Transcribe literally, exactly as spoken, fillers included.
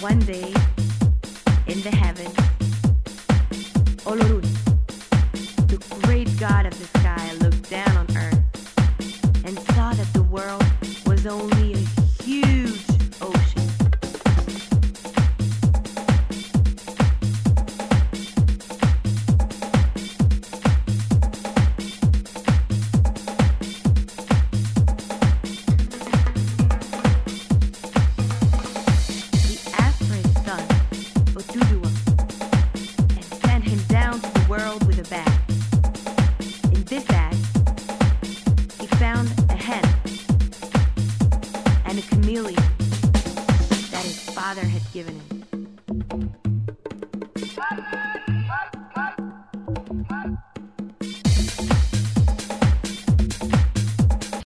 One day, in the heaven, Olorun, the great god of the sky, looked down on earth and saw that the world was only a huge ocean. He asked for his son, Otuduwa, and sent him down to the world with a bag. In this bag, he found a hen and a chameleon that his father had given him.